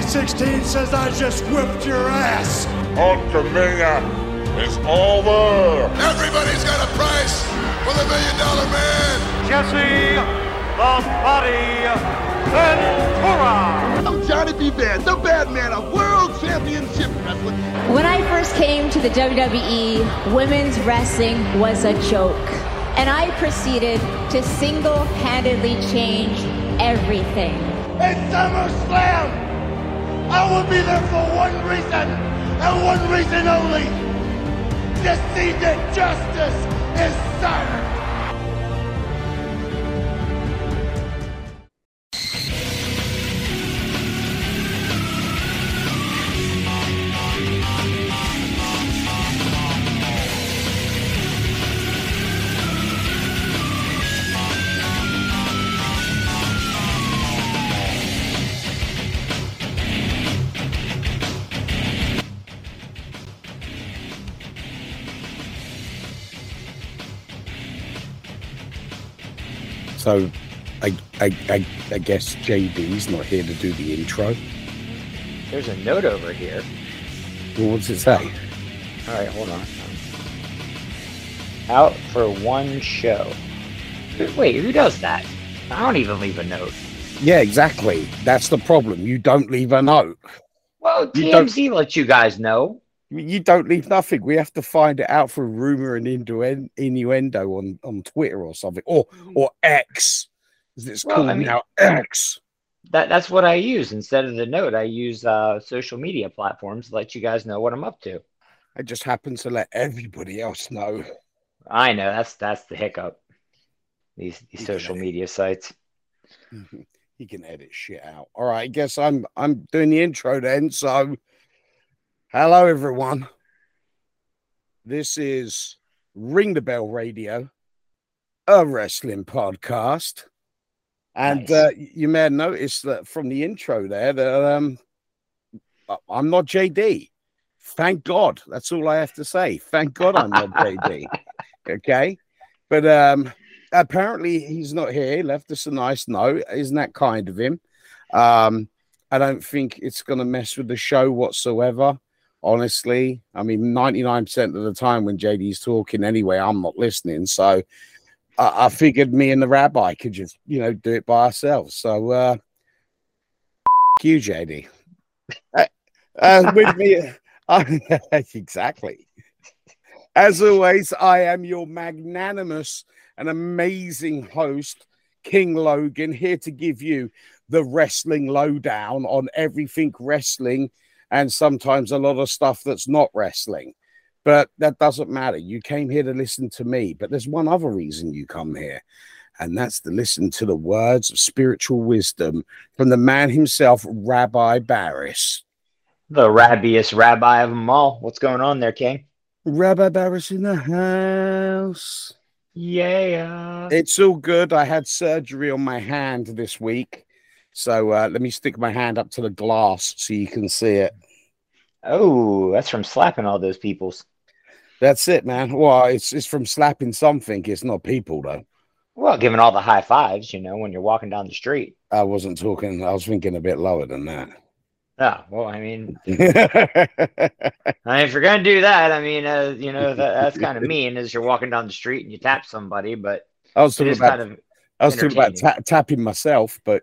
2016 says I just whipped your ass. Hulkamania is over. Everybody's got a price for the $1 Million Man. Jesse the Body Ventura. I'm Johnny B. Bad, the Bad Man of World Championship Wrestling. When I first came to the WWE, women's wrestling was a joke. And I proceeded to single-handedly change everything. It's SummerSlam! I will be there for one reason, and one reason only. To see that justice is served. So, I guess JD's not here to do the intro. There's a note over here. Well, what's it say? All right, hold on. Out for one show. Wait, who does that? I don't even leave a note. Yeah, exactly. That's the problem. You don't leave a note. Well, TMZ lets you guys know. You don't leave nothing. We have to find it out for rumor and innuendo on Twitter or something, or X, as it's called now, X. That's what I use instead of the note. I use social media platforms to let you guys know what I'm up to. I just happen to let everybody else know. I know that's the hiccup. These social media sites. You can edit shit out. All right, I guess I'm doing the intro then. So. Hello, everyone. This is Ring the Bell Radio, a wrestling podcast. And nice. You may have noticed that from the intro there that I'm not JD. Thank God. That's all I have to say. Thank God I'm not JD. Okay? But apparently he's not here. He left us a nice note. Isn't that kind of him? I don't think it's going to mess with the show whatsoever. Honestly, I mean, 99% of the time when JD's talking anyway, I'm not listening. So I figured me and the rabbi could just, do it by ourselves. So, you, JD. With me, exactly. As always, I am your magnanimous and amazing host, King Logan, here to give you the wrestling lowdown on everything wrestling. And sometimes a lot of stuff that's not wrestling. But that doesn't matter. You came here to listen to me. But there's one other reason you come here. And that's to listen to the words of spiritual wisdom from the man himself, Rabbi Barris. The rabbiest rabbi of them all. What's going on there, King? Rabbi Barris in the house. Yeah. It's all good. I had surgery on my hand this week. So let me stick my hand up to the glass so you can see it. Oh, that's from slapping all those peoples. That's it, man. Well, it's from slapping something. It's not people, though. Well, giving all the high fives, when you're walking down the street. I wasn't talking. I was thinking a bit lower than that. Oh, well, I mean, if you're going to do that, I mean, that's kind of mean as you're walking down the street and you tap somebody, but I was talking about tapping myself, but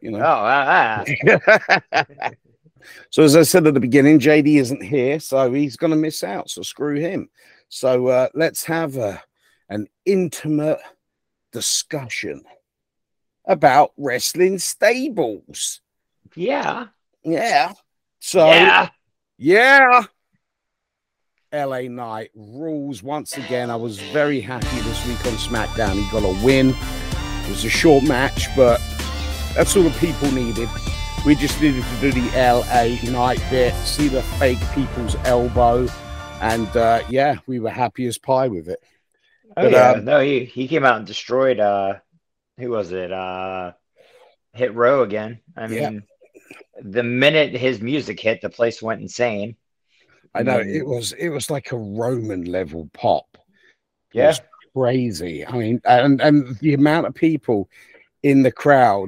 So as I said at the beginning, JD isn't here, so he's going to miss out. So screw him. So let's have an intimate discussion about wrestling stables. Yeah. So yeah. LA Knight rules once again. I was very happy this week on SmackDown. He got a win. It was a short match, but that's all the people needed. We just needed to do the LA Knight bit, see the fake people's elbow, and we were happy as pie with it. No, he came out and destroyed. Who was it? Hit Row again. I mean, the minute his music hit, the place went insane. I know it was like a Roman level pop. Yeah. It was crazy. I mean, and the amount of people in the crowd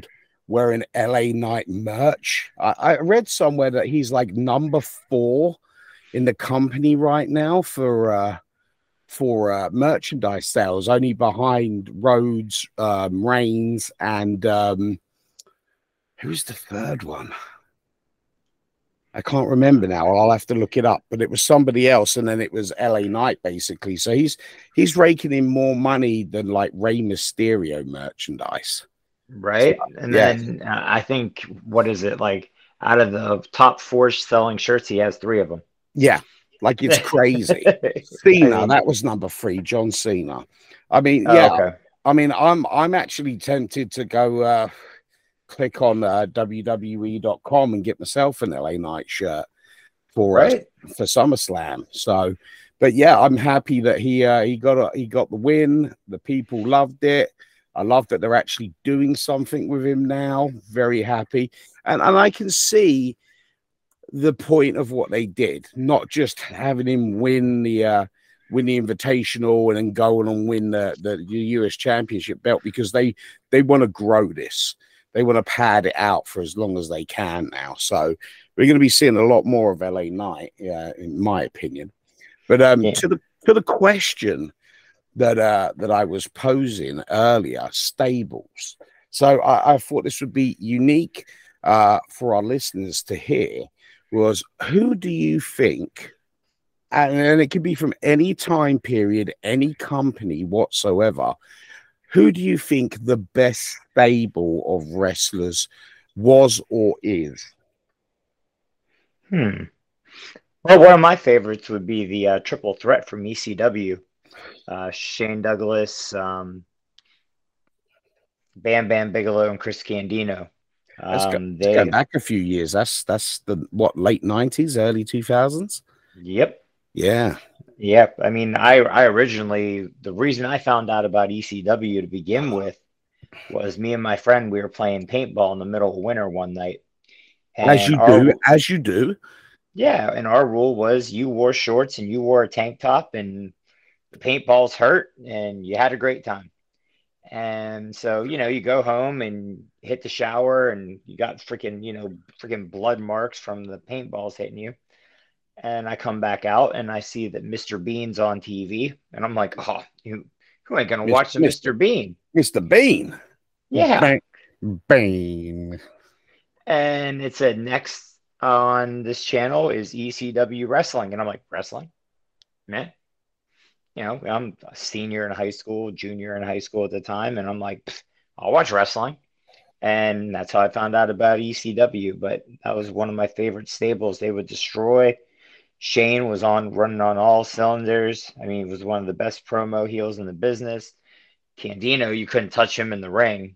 wearing LA Knight merch. I read somewhere that he's like number 4 in the company right now for merchandise sales, only behind Rhodes, Reigns, and who's the third one? I can't remember now. I'll have to look it up. But it was somebody else, and then it was LA Knight, basically. So he's raking in more money than like Rey Mysterio merchandise. Right. And then I think, what is it, like out of the top 4 selling shirts, he has 3 of them. Yeah, like it's crazy. Cena, that was number 3, John Cena. I mean, yeah. Okay. I mean, I'm actually tempted to go click on WWE.com and get myself an LA Knight shirt for SummerSlam. So, but yeah, I'm happy that he got the win. The people loved it. I love that they're actually doing something with him now. Very happy. And I can see the point of what they did, not just having him win the Invitational and then go on and win the US Championship belt, because they want to grow this. They want to pad it out for as long as they can now. So we're going to be seeing a lot more of LA Knight, in my opinion. But to the question that I was posing earlier, stables. So I thought this would be unique for our listeners to hear, was who do you think, and it could be from any time period, any company whatsoever, who do you think the best stable of wrestlers was or is? Well, one of my favorites would be the Triple Threat from ECW. Shane Douglas, Bam Bam Bigelow, and Chris Candido. They go back a few years. That's the late 90s, early 2000s. Yep. Yeah. Yep. I mean, I originally, the reason I found out about ECW to begin with was me and my friend, we were playing paintball in the middle of winter one night. And as you do. Yeah, and our rule was you wore shorts and you wore a tank top, and the paintballs hurt, and you had a great time. And so, you go home and hit the shower, and you got freaking blood marks from the paintballs hitting you. And I come back out and I see that Mr. Bean's on TV, and I'm like, oh, who ain't gonna watch Mr. Bean? Mr. Bean. Yeah. Bean. And it said next on this channel is ECW Wrestling. And I'm like, wrestling? Man. I'm a senior in high school, junior in high school at the time. And I'm like, I'll watch wrestling. And that's how I found out about ECW. But that was one of my favorite stables. They would destroy. Shane was running on all cylinders. I mean, he was one of the best promo heels in the business. Candido, you couldn't touch him in the ring.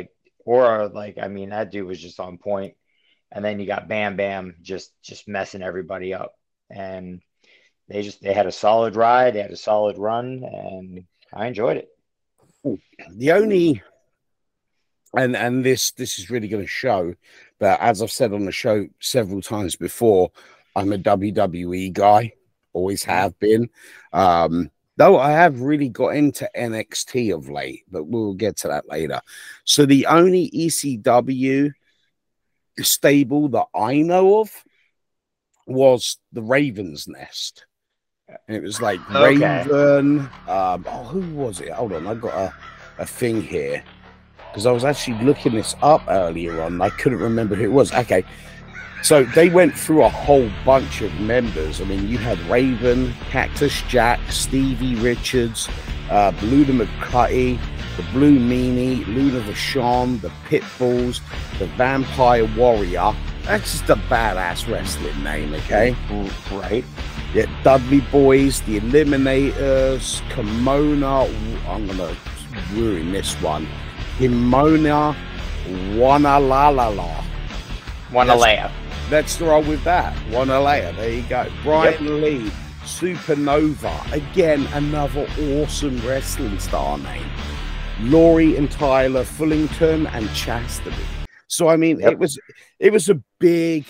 That dude was just on point. And then you got Bam Bam just messing everybody up. And they had a solid ride, they had a solid run, and I enjoyed it. The only and this is really going to show, but as I've said on the show several times before, I'm a WWE guy, always have been. Though I have really got into NXT of late, but we'll get to that later. So the only ECW stable that I know of was the Raven's Nest. And it was like Raven. Who was it? Hold on, I got a thing here because I was actually looking this up earlier on. I couldn't remember who it was. Okay, so they went through a whole bunch of members. I mean, you had Raven, Cactus Jack, Stevie Richards, Luna McCutty, the Blue Meanie, Luna Vachon, the Pitbulls, the Vampire Warrior. That's just a badass wrestling name, okay? Right. Yeah, Dudley Boys, the Eliminators, Kimona. I'm going to ruin this one. Kimona Wanalala. Wanalea. Let's roll with that. Wanalea. There you go. Brian Lee, Supernova. Again, another awesome wrestling star name. Laurie and Tyler Fullington and Chastity. So I mean, it was a big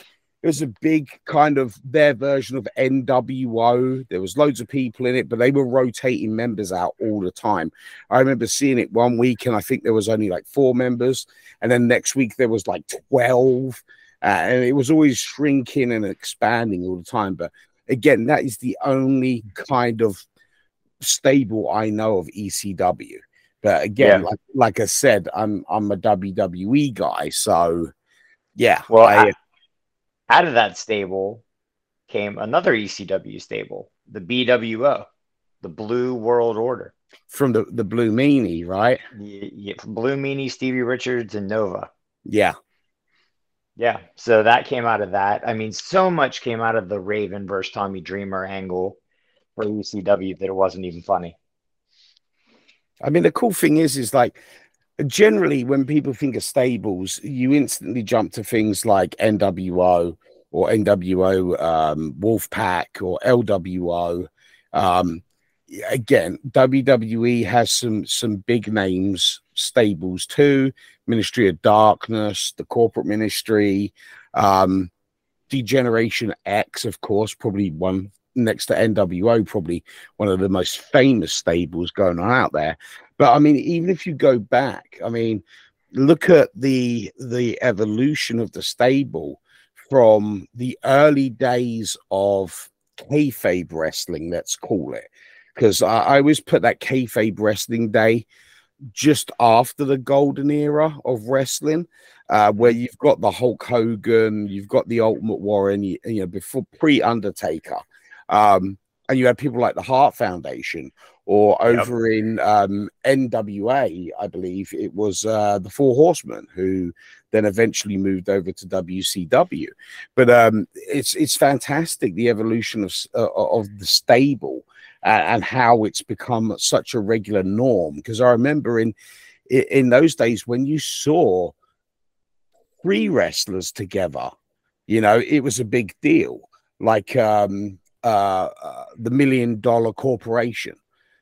it was a big kind of their version of NWO. There was loads of people in it, but they were rotating members out all the time. I remember seeing it one week, and I think there was only like 4 members, and then next week there was like 12, and it was always shrinking and expanding all the time. But again, that is the only kind of stable I know of ECW. But again, like I said, I'm a WWE guy, so yeah. Well, out of that stable came another ECW stable, the BWO, the Blue World Order, from the Blue Meanie, right? Yeah, from Blue Meanie, Stevie Richards, and Nova. Yeah. So that came out of that. I mean, so much came out of the Raven versus Tommy Dreamer angle for ECW that it wasn't even funny. I mean, the cool thing is like, generally when people think of stables, you instantly jump to things like NWO or NWO Wolfpack or LWO. Again, WWE has some big names stables too. Ministry of Darkness, the Corporate Ministry, Degeneration X, of course, probably one next to NWO, probably one of the most famous stables going on out there. But I mean, even if you go back, I mean, look at the evolution of the stable from the early days of kayfabe wrestling, let's call it, because I always put that kayfabe wrestling day just after the golden era of wrestling, where you've got the Hulk Hogan, you've got the Ultimate Warrior, you know, before pre-Undertaker. And you had people like the Hart Foundation, or over in NWA, I believe it was the Four Horsemen, who then eventually moved over to WCW. But it's fantastic, the evolution of the stable and how it's become such a regular norm. Because I remember in those days when you saw 3 wrestlers together, you know, it was a big deal. Like the $1 Million Corporation.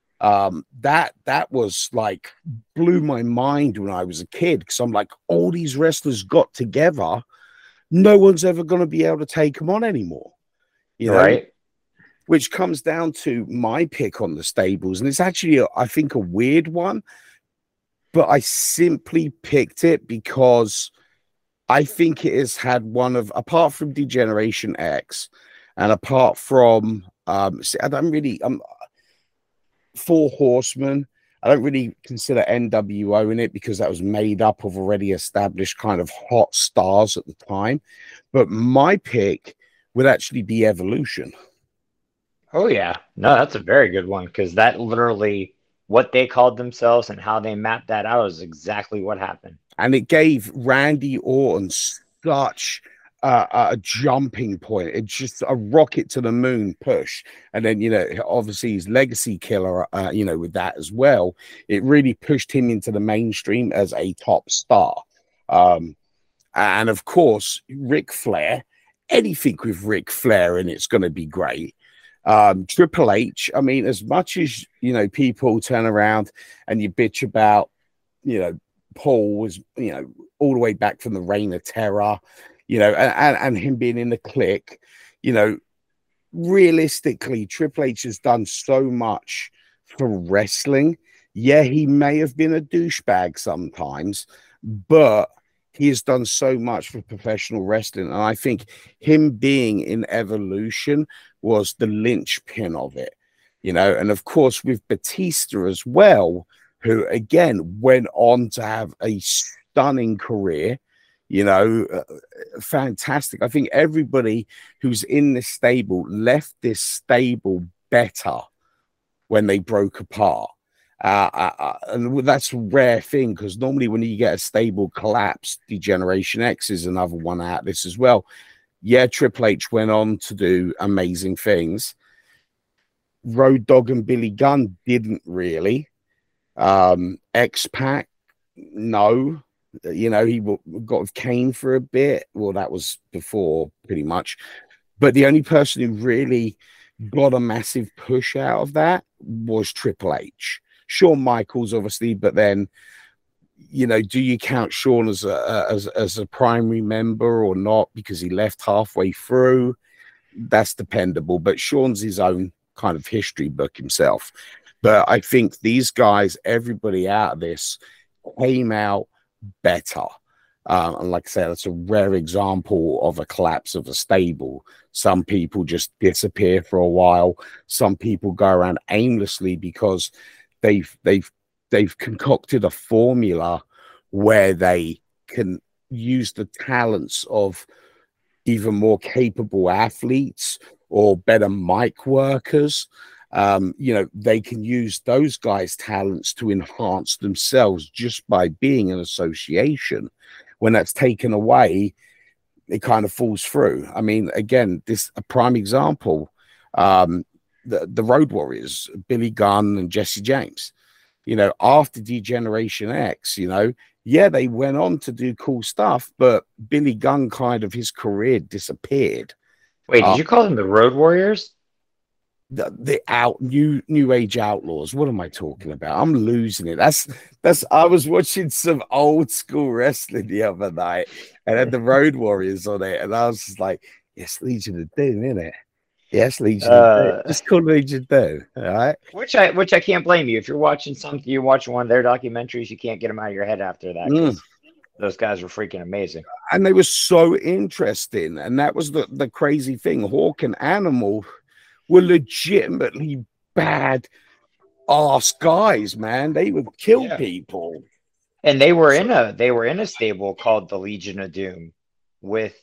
That was like blew my mind when I was a kid, because I'm like, all these wrestlers got together, no one's ever going to be able to take them on anymore, you know? Right. Which comes down to my pick on the stables, and it's actually I think a weird one, but I simply picked it because I think it has had one of, apart from Degeneration X and apart from I don't really Four Horsemen, I don't really consider NWO in it because that was made up of already established kind of hot stars at the time. But my pick would actually be Evolution. Oh, yeah. No, that's a very good one, because that literally, what they called themselves and how they mapped that out is exactly what happened. And it gave Randy Orton such a jumping point. It's just a rocket to the moon push. And then, you know, obviously his legacy killer, you know, with that as well, it really pushed him into the mainstream as a top star. And of course, Ric Flair, anything with Ric Flair in it's going to be great. Triple H, I mean, as much as, you know, people turn around and you bitch about, you know, Paul was, you know, all the way back from the Reign of Terror, you know, and him being in the Clique, you know, realistically, Triple H has done so much for wrestling. Yeah, he may have been a douchebag sometimes, but he has done so much for professional wrestling. And I think him being in Evolution was the linchpin of it, you know. And of course, with Batista as well, who again went on to have a stunning career, you know, fantastic. I think everybody who's in this stable left this stable better when they broke apart. And that's a rare thing, because normally when you get a stable collapse, Degeneration X is another one out of this as well. Yeah, Triple H went on to do amazing things. Road Dogg and Billy Gunn didn't really. X-Pac, no. You know, he got with Kane for a bit. Well, that was before, pretty much. But the only person who really got a massive push out of that was Triple H. Shawn Michaels, obviously, but then, you know, do you count Sean as a primary member or not because he left halfway through? That's dependable, but Sean's his own kind of history book himself. But I think these guys, everybody out of this came out better. And like I said, that's a rare example of a collapse of a stable. Some people just disappear for a while. Some people go around aimlessly because they've concocted a formula where they can use the talents of even more capable athletes or better mic workers. You know, they can use those guys' talents to enhance themselves just by being an association. When that's taken away, it kind of falls through. I mean, again, this a prime example. The Road Warriors, Billy Gunn and Jesse James. You know, after Degeneration X, you know, yeah, they went on to do cool stuff, but Billy Gunn kind of his career disappeared. Wait, did you call them the Road Warriors? The new age outlaws. What am I talking about? I'm losing it. That's I was watching some old school wrestling the other night and had the Road Warriors on it, and I was just like, yes, Legion of Doom, innit? Yes, Legion of Doom. Just call Legion of Doom, all right? Which I can't blame you. If you're watching something, you're watching one of their documentaries, you can't get them out of your head after that. Those guys were freaking amazing. And they were so interesting. And that was the crazy thing. Hawk and Animal were legitimately bad ass guys, man. They would kill people. And they were in a stable called the Legion of Doom with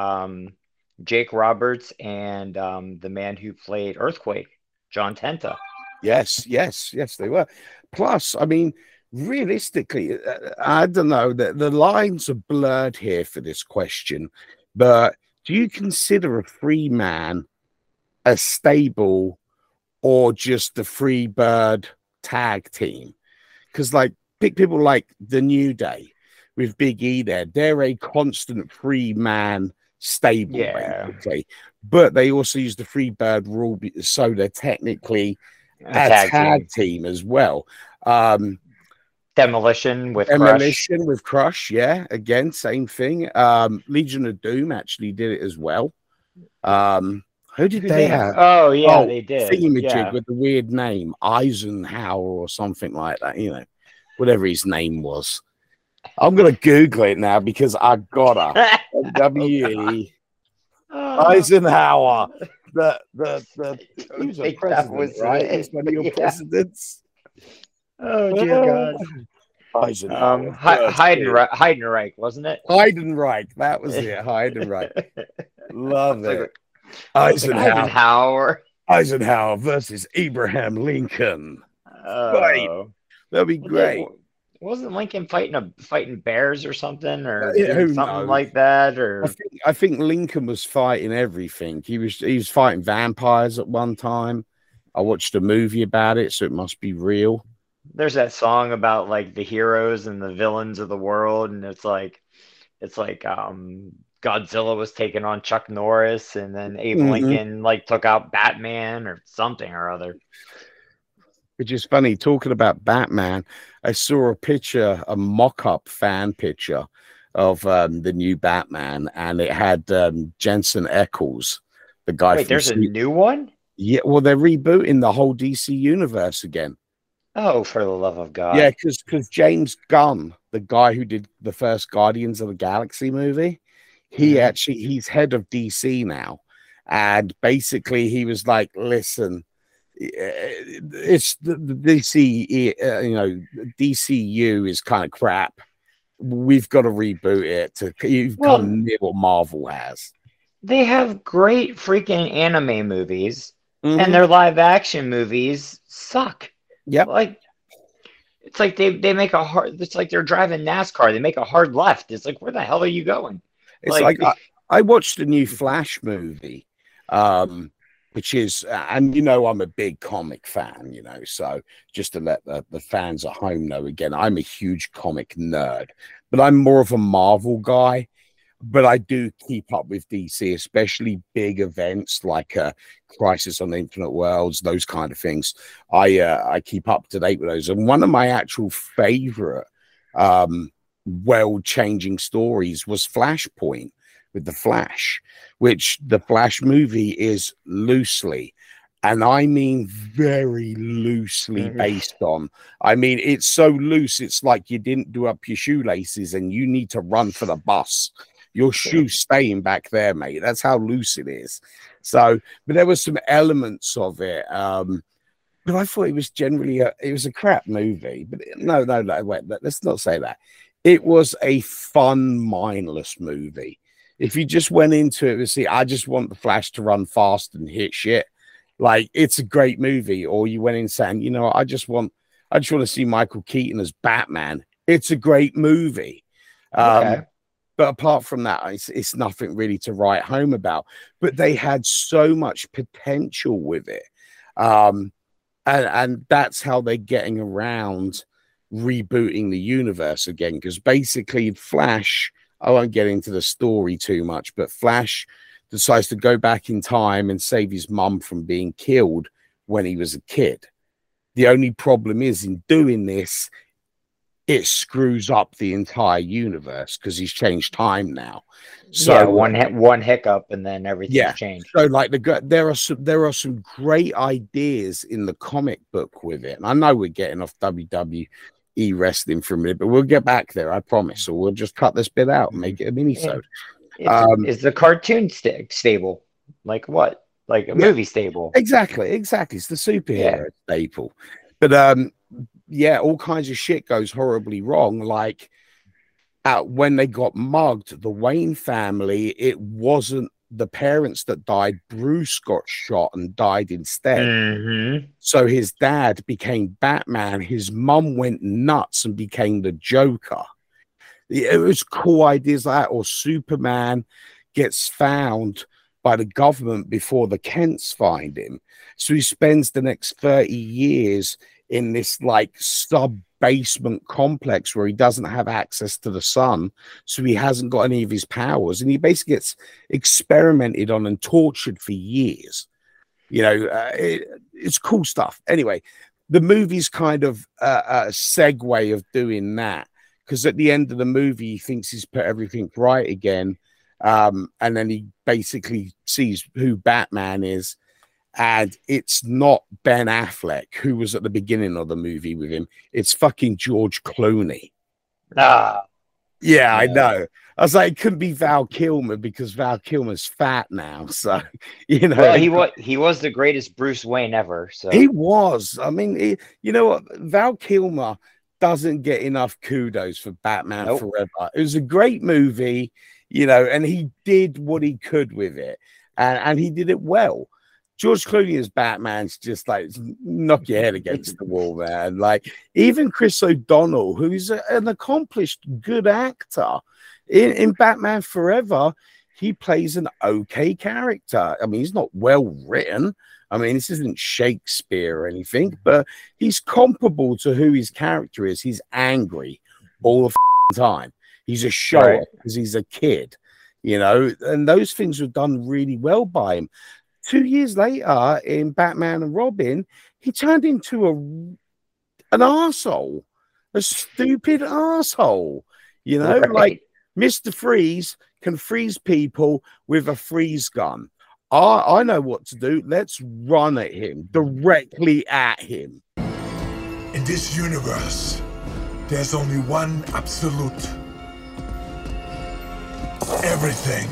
Jake Roberts and the man who played Earthquake, John Tenta. Yes, they were. Plus, I mean, realistically, I don't know, the lines are blurred here for this question, but do you consider a free man a stable or just the free bird tag team? Because like pick people like the New Day with Big E there, they're a constant free man stable, basically. But they also use the free bird rule, so they're technically a tag team as well. Demolition with Crush, yeah, again, same thing. Legion of Doom actually did it as well. Who did they have? Oh, yeah, they did. Thingamajig with the weird name, Eisenhower or something like that, you know, whatever his name was. I'm going to Google it now because I gotta. W.E. Eisenhower. He was a president, right? He's one of your presidents. Oh, dear God. Eisenhower. Heidenreich, wasn't it? Heidenreich. That was it. Heidenreich. Love it. Eisenhower versus Abraham Lincoln. Right. That'd be great. Wasn't Lincoln fighting bears or something, or something knows? Like that? Or I think Lincoln was fighting everything. He was fighting vampires at one time. I watched a movie about it, so it must be real. There's that song about like the heroes and the villains of the world, and it's like Godzilla was taking on Chuck Norris, and then Abe Lincoln like took out Batman or something or other. Which is funny, talking about Batman, I saw a picture, a mock-up fan picture of the new Batman, and it had Jensen Ackles, the guy. Wait, there's a new one? Yeah, well, they're rebooting the whole DC universe again. Oh, for the love of God. Yeah, because James Gunn, the guy who did the first Guardians of the Galaxy movie, he's head of DC now. And basically he was like, listen, it's the DC, DCU is kind of crap. We've got to reboot it. You've come near what Marvel has. They have great freaking anime movies, and their live action movies suck. Yep. It's like they make a hard. It's like they're driving NASCAR. They make a hard left. It's like, where the hell are you going? It's like I watched the new Flash movie. Which is, and I'm a big comic fan, so just to let the fans at home know again, I'm a huge comic nerd, but I'm more of a Marvel guy. But I do keep up with DC, especially big events like Crisis on Infinite Worlds, those kind of things. I keep up to date with those. And one of my actual favorite world-changing stories was Flashpoint with the Flash, which the Flash movie is loosely, and I mean very loosely based on. I mean, it's so loose, it's like you didn't do up your shoelaces and you need to run for the bus. Your shoe's staying back there, mate. That's how loose it is. So, but there were some elements of it. But I thought it was generally it was a crap movie. But no, wait, let's not say that. It was a fun, mindless movie. If you just went into it and see, I just want the Flash to run fast and hit shit, like it's a great movie. Or you went in saying, you know, I just want to see Michael Keaton as Batman. It's a great movie. But apart from that, it's nothing really to write home about. But they had so much potential with it. And that's how they're getting around rebooting the universe again. Because basically, Flash, I won't get into the story too much, but Flash decides to go back in time and save his mum from being killed when he was a kid. The only problem is, in doing this, it screws up the entire universe because he's changed time now. So yeah, one hiccup and then everything's changed. So like there are some great ideas in the comic book with it. And I know we're getting off WWE wrestling for a minute, but we'll get back there, I promise. So we'll just cut this bit out and make it a mini-sode. Is the cartoon stable? Like what? Like a movie stable? Exactly. It's the superhero staple. But yeah, all kinds of shit goes horribly wrong. Like when they got mugged, the Wayne family, it wasn't the parents that died. Bruce got shot and died instead. So his dad became Batman. His mum went nuts and became the Joker. It was cool ideas like that. Or Superman gets found by the government before the Kents find him. So he spends the next 30 years in this like sub-basement complex where he doesn't have access to the sun, so he hasn't got any of his powers, and he basically gets experimented on and tortured for years. You know, it's cool stuff. Anyway, the movie's kind of a segue of doing that, because at the end of the movie he thinks he's put everything right again, and then he basically sees who Batman is. And it's not Ben Affleck, who was at the beginning of the movie with him. It's fucking George Clooney. Yeah, I know. I was like, it couldn't be Val Kilmer because Val Kilmer's fat now. So, you know. Well, he was the greatest Bruce Wayne ever. So he was. I mean, you know what? Val Kilmer doesn't get enough kudos for Batman Forever. It was a great movie, you know, and he did what he could with it. And he did it well. George Clooney as Batman's just like knock your head against the wall, man. Like even Chris O'Donnell, who's an accomplished good actor in Batman Forever, he plays an okay character. I mean, he's not well written. I mean, this isn't Shakespeare or anything, but he's comparable to who his character is. He's angry all the time. He's a show because he's a kid, you know, and those things were done really well by him. 2 years later, in Batman and Robin, he turned into an arsehole, a stupid arsehole. You know, like Mr. Freeze can freeze people with a freeze gun. I know what to do. Let's run at him, directly at him. In this universe, there's only one absolute. Everything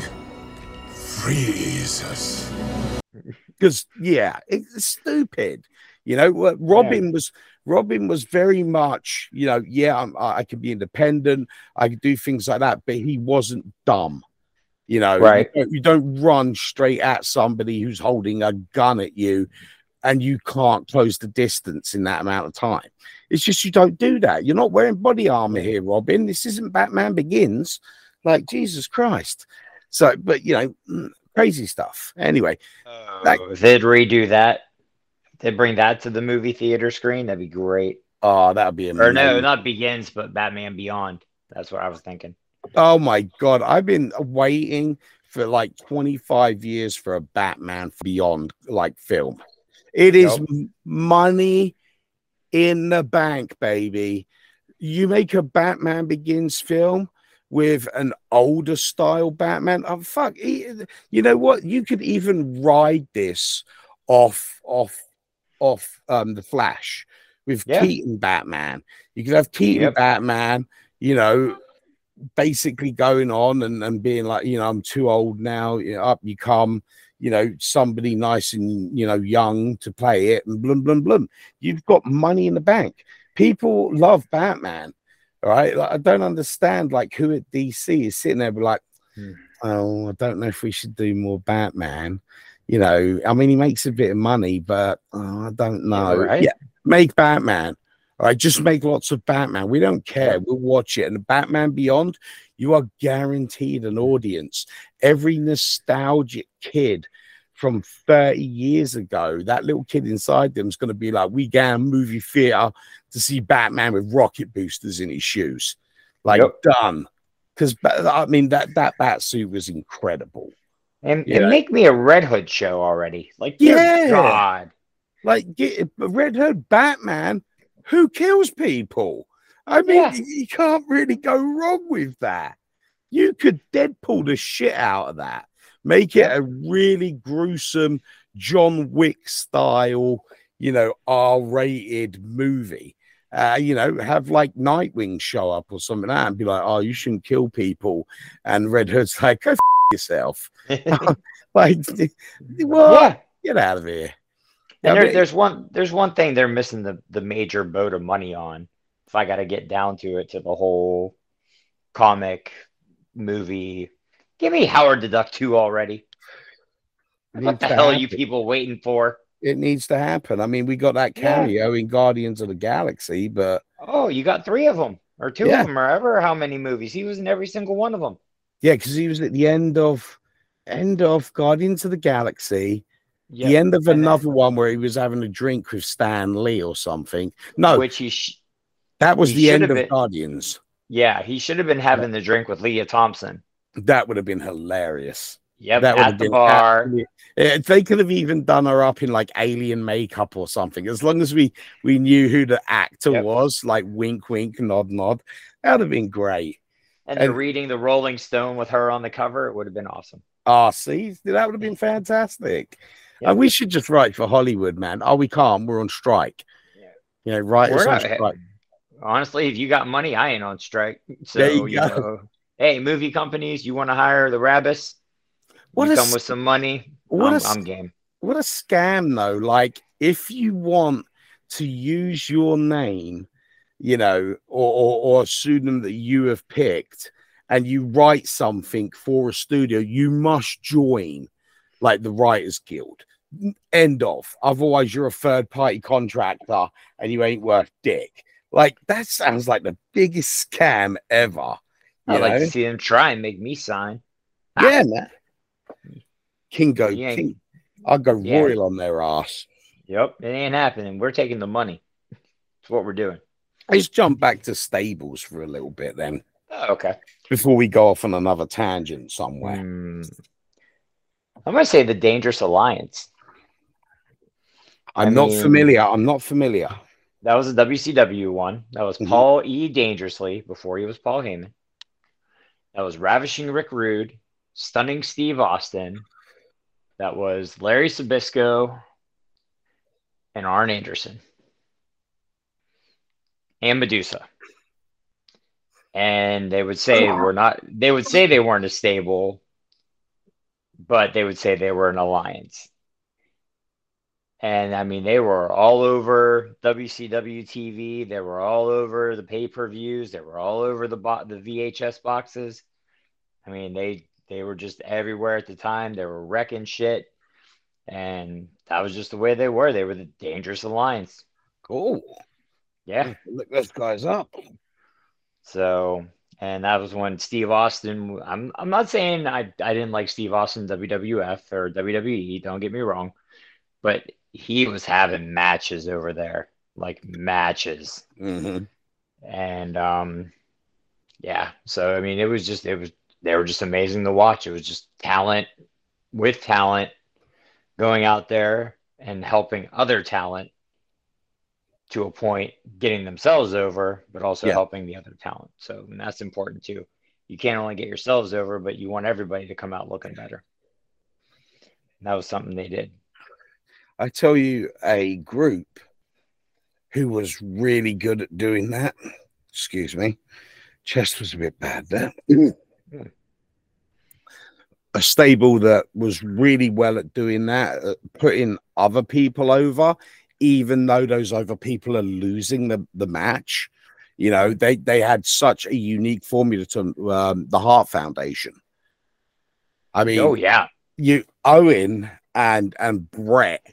freezes. Because it's stupid, you know. Robin was very much, you know, I could be independent, I could do things like that, but he wasn't dumb, you know. You don't run straight at somebody who's holding a gun at you and you can't close the distance in that amount of time. It's just you don't do that. You're not wearing body armor here, Robin. This isn't Batman Begins. Like, Jesus Christ. So, but you know, crazy stuff. Anyway, if they'd redo that, they'd bring that to the movie theater screen, that'd be great. Oh, that'd be amazing. Or no, not Begins, but Batman Beyond. That's what I was thinking. Oh my God, I've been waiting for like 25 years for a Batman Beyond like film. It is money in the bank, baby. you make a Batman Begins film with an older style Batman. Oh, fuck. You know what? You could even ride this off the Flash with Keaton Batman. You could have Keaton Batman, you know, basically going on and being like, you know, I'm too old now. You know, up you come, you know, somebody nice and, you know, young to play it, and blum blum blum. You've got money in the bank. People love Batman. All right. Like, I don't understand like who at DC is sitting there, but like, oh, I don't know if we should do more Batman. You know, I mean, he makes a bit of money, but I don't know. Right? Yeah, make Batman. All right, just make lots of Batman. We don't care. We'll watch it. And Batman Beyond, you are guaranteed an audience. Every nostalgic kid from 30 years ago, that little kid inside them is going to be like, we go movie theater to see Batman with rocket boosters in his shoes. Like, done. Because, I mean, that bat suit was incredible. And make me a Red Hood show already. Like, dear God. Like, get Red Hood Batman who kills people. I mean, you can't really go wrong with that. You could Deadpool the shit out of that. Make it a really gruesome John Wick style, you know, R-rated movie. You know, have like Nightwing show up or something like that and be like, oh, you shouldn't kill people. And Red Hood's like, go yourself. Like, what? Get out of here. And there's one thing they're missing the major boat of money on. If I got to get down to it, to the whole comic movie, give me Howard the Duck 2 already. What the hell are you people waiting for? It needs to happen. I mean, we got that cameo in Guardians of the Galaxy, but you got 3 of them or 2 of them or ever how many movies. He was in every single one of them. Yeah, because he was at the end of Guardians of the Galaxy. The end of another one where he was having a drink with Stan Lee or something. No, that was the end of Guardians. Yeah, he should have been having the drink with Leah Thompson. That would have been hilarious. Yep, that would at the bar. If they could have even done her up in like alien makeup or something, as long as we knew who the actor was, like wink, wink, nod, nod, that would have been great. And they're reading the Rolling Stone with her on the cover. It would have been awesome. Oh, see, that would have been fantastic. And we should just write for Hollywood, man. Oh, we can't. We're on strike. You know, writers on strike. Honestly, if you got money, I ain't on strike. So, you know, hey, movie companies, you want to hire the Rabbis? You come with some money. I'm game. What a scam, though. Like, if you want to use your name, you know, or a pseudonym that you have picked, and you write something for a studio, you must join, like, the Writers Guild. End of. Otherwise, you're a third-party contractor, and you ain't worth dick. Like, that sounds like the biggest scam ever. I'd like to see them try and make me sign. Yeah, man. I'll go royal on their ass. Yep, it ain't happening. We're taking the money. That's what we're doing. Let's jump back to stables for a little bit then. Oh, okay. Before we go off on another tangent somewhere. I'm going to say the Dangerous Alliance. I'm not familiar. That was a WCW one. That was Paul E. Dangerously before he was Paul Heyman. That was Ravishing Rick Rude, Stunning Steve Austin. That was Larry Sabisco and Arn Anderson and Medusa. And they would say they weren't a stable, but they would say they were an alliance. And I mean, they were all over WCW TV. They were all over the pay-per-views. They were all over the VHS boxes. I mean, they were just everywhere at the time. They were wrecking shit. And that was just the way they were. They were the Dangerous Alliance. Cool. Yeah. Look those guys up. So, and that was when Steve Austin, I'm not saying I didn't like Steve Austin WWF or WWE, don't get me wrong, but he was having matches over there, like matches. Mm-hmm. And yeah, so I mean, they were just amazing to watch. It was just talent with talent going out there and helping other talent to a point, getting themselves over, but also Yeah. helping the other talent. So and that's important too. You can't only get yourselves over, but you want everybody to come out looking better. And that was something they did. I tell you, a group who was really good at doing that. Excuse me. Chest was a bit bad there. A stable that was really well at doing that, putting other people over, even though those other people are losing the match. You know, they had such a unique formula to the Hart Foundation. I mean, oh yeah, Owen and Brett,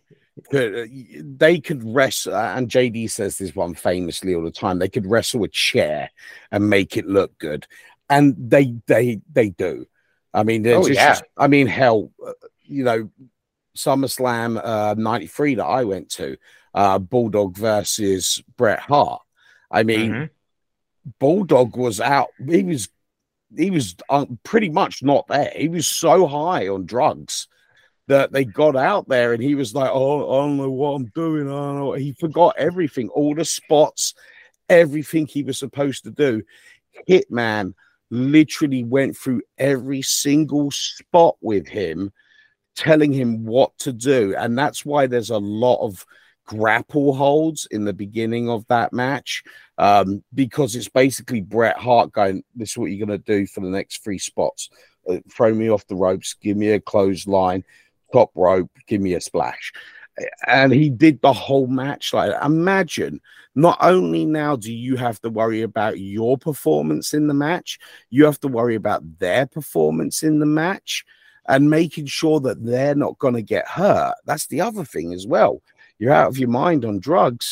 they could wrestle, and JD says this one famously all the time. They could wrestle a chair and make it look good, and they do. I mean, I mean, hell, you know, SummerSlam '93 that I went to, Bulldog versus Bret Hart. I mean, Bulldog was out. He was pretty much not there. He was so high on drugs that they got out there, and he was like, "Oh, I don't know what I'm doing." I don't know. He forgot everything, all the spots, everything he was supposed to do. Hitman literally went through every single spot with him, telling him what to do, and that's why there's a lot of grapple holds in the beginning of that match, because it's basically Bret Hart going, "This is what you're going to do for the next 3 spots. Throw me off the ropes, give me a clothesline, top rope, give me a splash." And he did the whole match like that. Imagine, not only now do you have to worry about your performance in the match, you have to worry about their performance in the match and making sure that they're not going to get hurt. That's the other thing as well. You're out of your mind on drugs.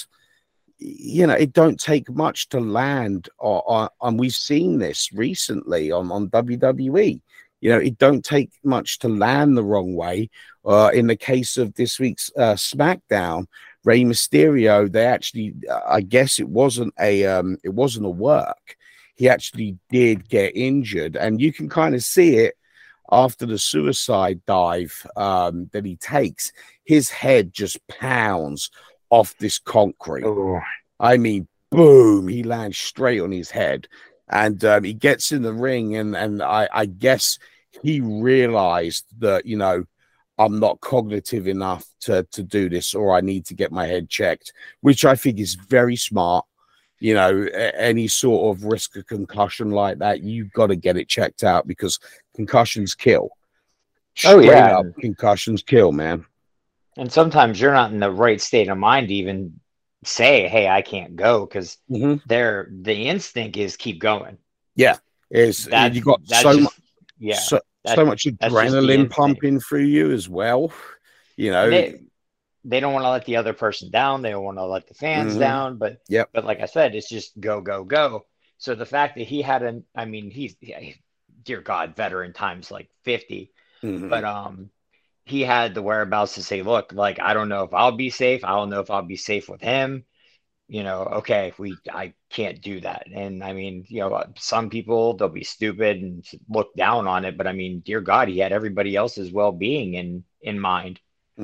You know, it don't take much to land on we've seen this recently on WWE. You know, it don't take much to land the wrong way. In the case of this week's SmackDown, Rey Mysterio, they actually, I guess it wasn't a work. He actually did get injured, and you can kind of see it after the suicide dive that he takes. His head just pounds off this concrete. Oh. I mean, boom! He lands straight on his head. And he gets in the ring, and I guess he realized that, you know, I'm not cognitive enough to do this, or I need to get my head checked, which I think is very smart. You know, any sort of risk of concussion like that, you've got to get it checked out, because concussions kill. Straight up, concussions kill, man. And sometimes you're not in the right state of mind to even say, "Hey, I can't go," because the instinct is keep going. Yeah, you got so much. Yeah, so much adrenaline pumping through you as well. You know, they don't want to let the other person down. They don't want to let the fans down. But but like I said, it's just go, go, go. So the fact that he had he's dear God, veteran times like 50, but he had the whereabouts to say, "Look, like, I don't know if I'll be safe. I don't know if I'll be safe with him. You know, okay, I can't do that." And I mean, you know, some people, they'll be stupid and look down on it, but I mean, dear God, he had everybody else's well-being in mind.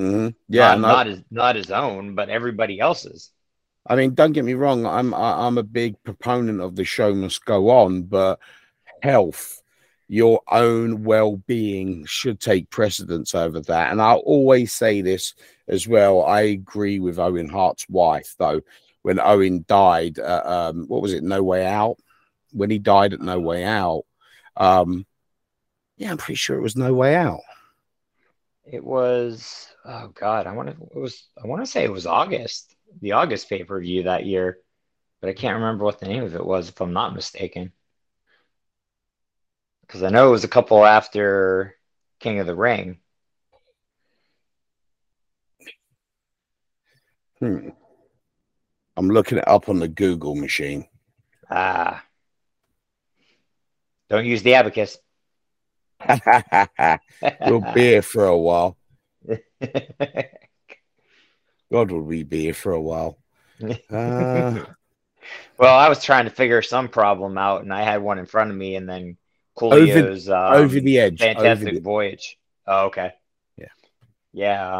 Yeah, not his own, but everybody else's. I mean, don't get me wrong, I'm a big proponent of the show must go on, but health, your own well-being should take precedence over that. And I'll always say this as well. I agree with Owen Hart's wife, though. When Owen died, what was it, No Way Out? When he died at No Way Out, yeah, I'm pretty sure it was No Way Out. It was, oh God, I want to say it was August, the August pay-per-view that year, but I can't remember what the name of it was, if I'm not mistaken. Because I know it was a couple after King of the Ring. I'm looking it up on the Google machine. Don't use the abacus. We'll be here for a while. God, will we be here for a while? Well, I was trying to figure some problem out, and I had one in front of me, and then Coolio's over the edge, Fantastic Voyage. Oh, okay. Yeah. Yeah.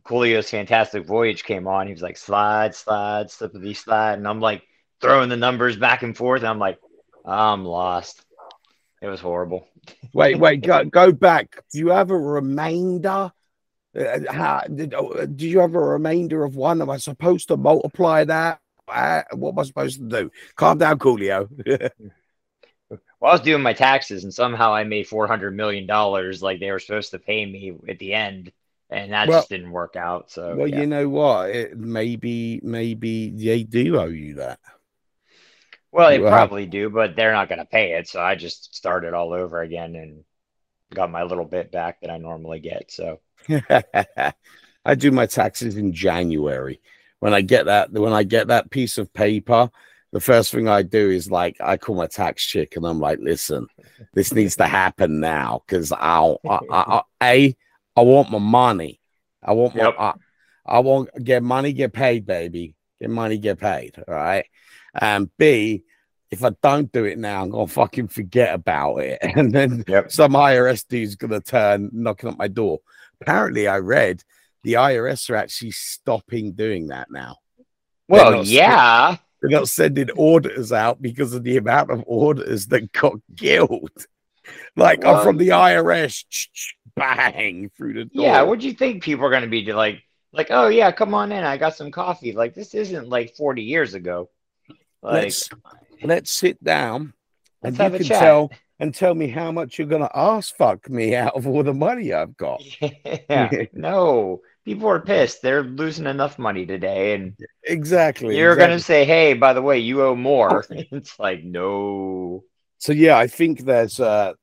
Coolio's Fantastic Voyage came on. He was like, slide, slippity slide. And I'm like throwing the numbers back and forth. And I'm like, I'm lost. It was horrible. Wait, go back. Do you have a remainder? Do you have a remainder of one? Am I supposed to multiply that? What am I supposed to do? Calm down, Coolio. Well, I was doing my taxes, and somehow I made $400 million like they were supposed to pay me at the end, and that just didn't work out. So, well, you know what? Maybe they do owe you that. Well, they probably do, but they're not going to pay it. So I just started all over again and got my little bit back that I normally get. So I do my taxes in January. When I get that piece of paper, the first thing I do is like I call my tax chick and I'm like, listen, this needs to happen now because I want my money. I want get money, get paid, baby. Get money, get paid. All right. And B, if I don't do it now, I'm gonna fucking forget about it. And then some IRS dude's gonna turn knocking at my door. Apparently, I read the IRS are actually stopping doing that now. Well, yeah. They're not sending auditors out because of the amount of auditors that got killed. Like, I'm from the IRS, bang, through the door. Yeah, what do you think people are going to be like, oh, yeah, come on in. I got some coffee. Like, this isn't like 40 years ago. Like, let's sit down and have you a can chat. tell me how much you're going to ask fuck me out of all the money I've got. Yeah, no. People are pissed. They're losing enough money today, and exactly. You're going to say, "Hey, by the way, you owe more." It's like, no. So yeah, I think there's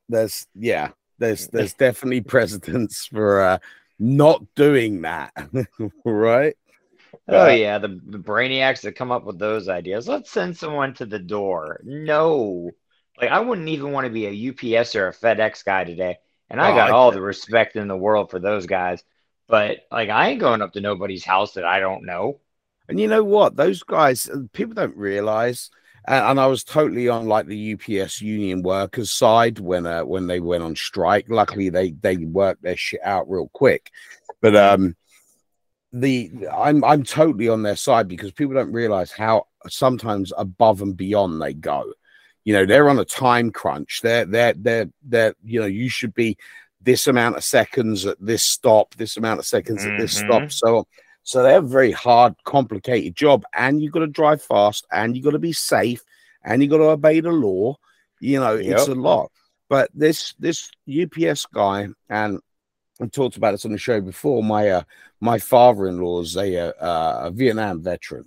definitely precedence for not doing that, right? Oh yeah, the brainiacs that come up with those ideas. Let's send someone to the door. No, like I wouldn't even want to be a UPS or a FedEx guy today, and I got all the respect in the world for those guys. But like, I ain't going up to nobody's house that I don't know. And you know what? Those guys, people don't realize. And I was totally on like the UPS union workers side when they went on strike. Luckily, they worked their shit out real quick. But I'm totally on their side because people don't realize how sometimes above and beyond they go. You know, they're on a time crunch. They're you know, you should be this amount of seconds at this stop, this amount of seconds at this stop. So they have a very hard, complicated job, and you got to drive fast, and you got to be safe, and you got to obey the law. You know, it's a lot. But this UPS guy, and I talked about this on the show before. My father-in-law is a Vietnam veteran.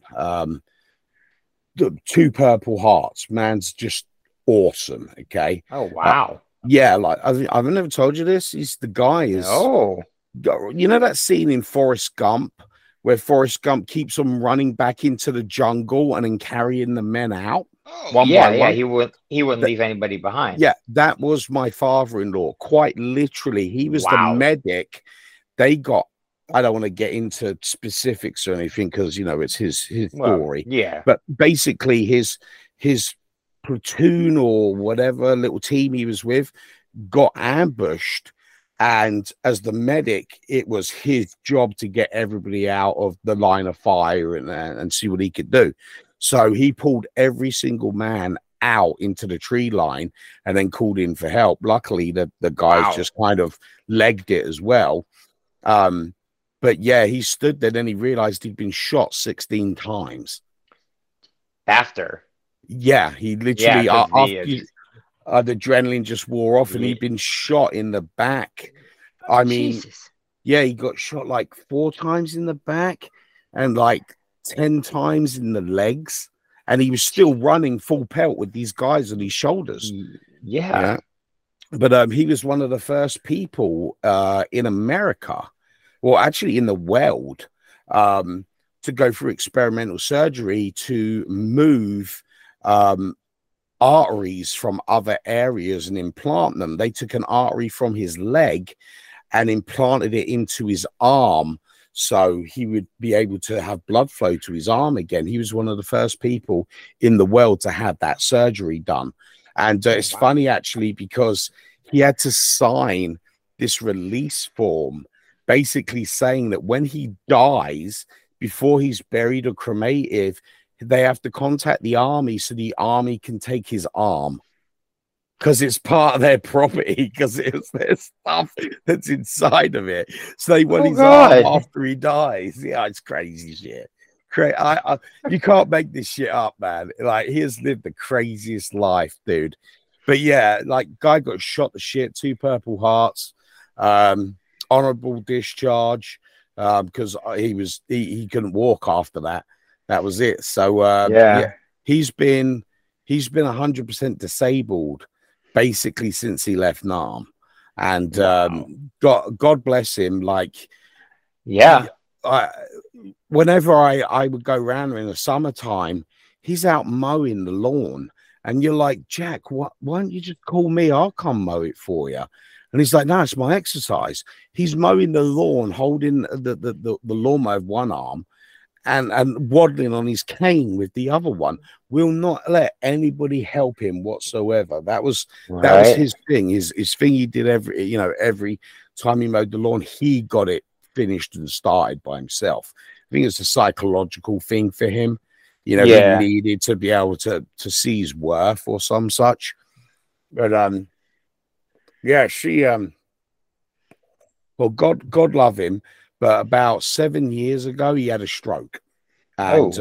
2 Purple Hearts. Man's just awesome. Okay. Oh wow. Yeah, like I've never told you this. He's the guy is. Oh, you know that scene in Forrest Gump where Forrest Gump keeps on running back into the jungle and then carrying the men out. One by one. He wouldn't leave anybody behind. Yeah, that was my father-in-law. Quite literally, he was the medic. They got. I don't want to get into specifics or anything because you know it's his story. Yeah, but basically his platoon or whatever little team he was with got ambushed, and as the medic it was his job to get everybody out of the line of fire and see what he could do. So he pulled every single man out into the tree line and then called in for help. Luckily the guys just kind of legged it as well. But yeah, he stood there, then he realized he'd been shot 16 times after. Yeah, he literally the adrenaline just wore off, and he'd been shot in the back. I mean, Jesus. Yeah, he got shot like 4 times in the back and like 10 times in the legs, and he was still running full pelt with these guys on his shoulders. Yeah. But he was one of the first people in America, well, actually in the world, to go through experimental surgery to move arteries from other areas and implant them. They took an artery from his leg and implanted it into his arm so he would be able to have blood flow to his arm again. He was one of the first people in the world to have that surgery done. And it's funny actually because he had to sign this release form basically saying that when he dies, before he's buried or cremated, they have to contact the army so the army can take his arm because it's part of their property, because it's their stuff that's inside of it. So they want his arm after he dies. Yeah, it's crazy shit. You can't make this shit up, man. Like, he has lived the craziest life, dude. But yeah, like, guy got shot to shit, 2 Purple Hearts, honorable discharge, because he couldn't walk after that. That was it. So yeah, he's been 100% disabled basically since he left Nam, and God bless him. Like, whenever I would go around in the summertime, he's out mowing the lawn, and you're like, Jack, why don't you just call me? I'll come mow it for you. And he's like, no, it's my exercise. He's mowing the lawn, holding the lawnmower with one arm, and waddling on his cane with the other one. Will not let anybody help him whatsoever. That was his thing. His thing. He did every time he mowed the lawn, he got it finished and started by himself. I think it's a psychological thing for him. He needed to be able to see his worth or some such. But yeah, she well, God love him. But about 7 years ago, he had a stroke, and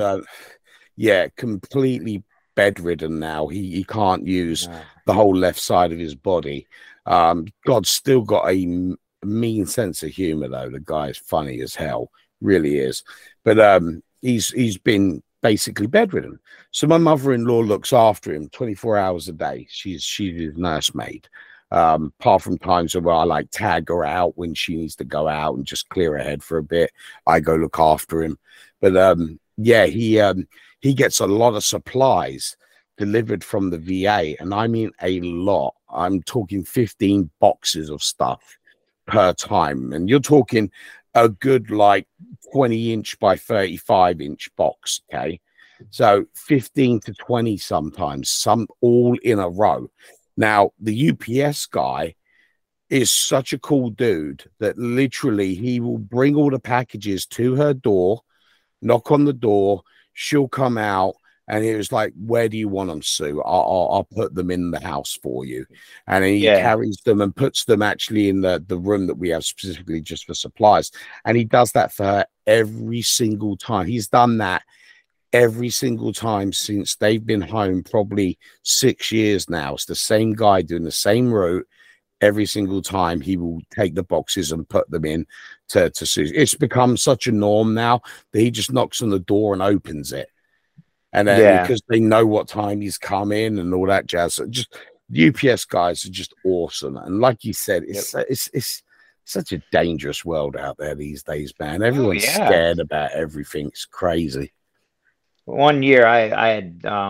completely bedridden now. He can't use the whole left side of his body. God's still got a mean sense of humor, though. The guy's funny as hell, really is. But he's been basically bedridden. So my mother-in-law looks after him 24 hours a day. She's his nursemaid. Apart from times where I like tag her out when she needs to go out and just clear her head for a bit, I go look after him. But yeah, he gets a lot of supplies delivered from the VA, and I mean a lot. I'm talking 15 boxes of stuff per time, and you're talking a good like 20-inch by 35-inch box. Okay, so 15 to 20 sometimes, some all in a row. Now, the UPS guy is such a cool dude that literally he will bring all the packages to her door, knock on the door, she'll come out, and he was like, where do you want them, Sue? I'll put them in the house for you. And he carries them and puts them actually in the room that we have specifically just for supplies. And he does that for her every single time. He's done that every single time since they've been home, probably 6 years now. It's the same guy doing the same route. Every single time he will take the boxes and put them in to Susie. It's become such a norm now that he just knocks on the door and opens it. And then because they know what time he's come in and all that jazz. Just the UPS guys are just awesome. And like you said, it's such a dangerous world out there these days, man. Everyone's scared about everything. It's crazy. One year I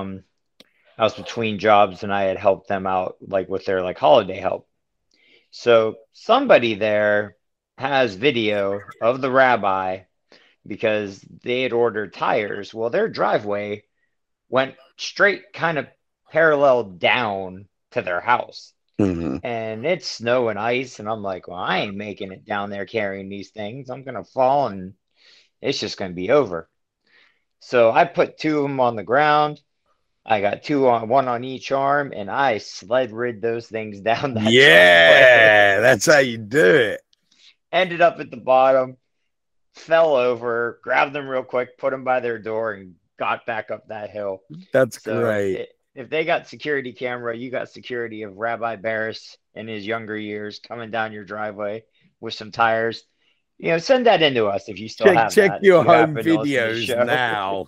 was between jobs and I had helped them out like with their like holiday help. So somebody there has video of the rabbi because they had ordered tires. Well, their driveway went straight kind of parallel down to their house. And it's snow and ice. And I'm like, well, I ain't making it down there carrying these things. I'm going to fall and it's just going to be over. So I put 2 of them on the ground. I got 2 on, 1 on each arm, and I sled rid those things down that driveway. That's how you do it. Ended up at the bottom, fell over, grabbed them real quick, put them by their door, and got back up that hill. That's great. If they got security camera, you got security of Rabbi Barris in his younger years coming down your driveway with some tires. You know, send that into us if you still have check that. Your home videos now.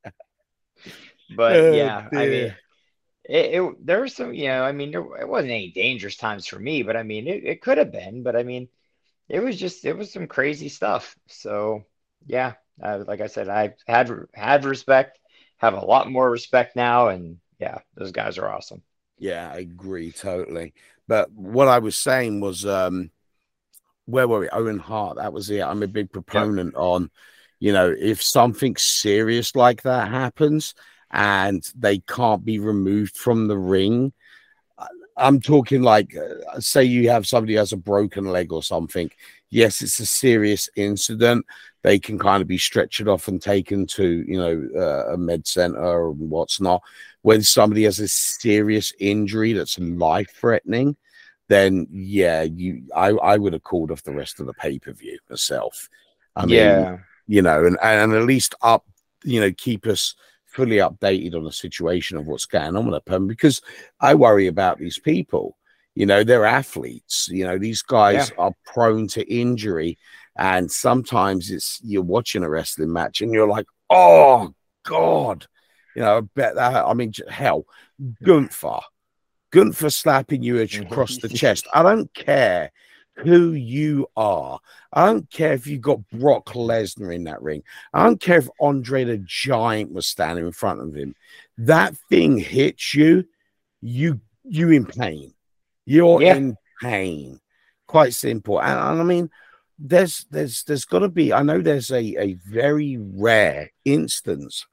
But yeah, I mean, there was some, you know, I mean, it wasn't any dangerous times for me, but I mean, it could have been, but I mean, it was some crazy stuff. So yeah, like I said, I had respect, have a lot more respect now. And yeah, those guys are awesome. Yeah, I agree totally. But what I was saying was, where were we? Owen Hart. That was it. I'm a big proponent on, you know, if something serious like that happens and they can't be removed from the ring, I'm talking like, say you have somebody who has a broken leg or something, yes, it's a serious incident. They can kind of be stretched off and taken to, a med center or what's not. When somebody has a serious injury that's life-threatening, then yeah, I would have called off the rest of the pay-per-view myself. I mean, and at least keep us fully updated on the situation of what's going on with them, because I worry about these people. They're athletes. These guys are prone to injury, and sometimes you're watching a wrestling match and you're like, oh God, I bet that. I mean, hell, Gunther slapping you across the chest. I don't care who you are. I don't care if you got Brock Lesnar in that ring. I don't care if Andre the Giant was standing in front of him. That thing hits you, you in pain. You're in pain. Quite simple. And I mean, there's got to be. I know there's a very rare instance,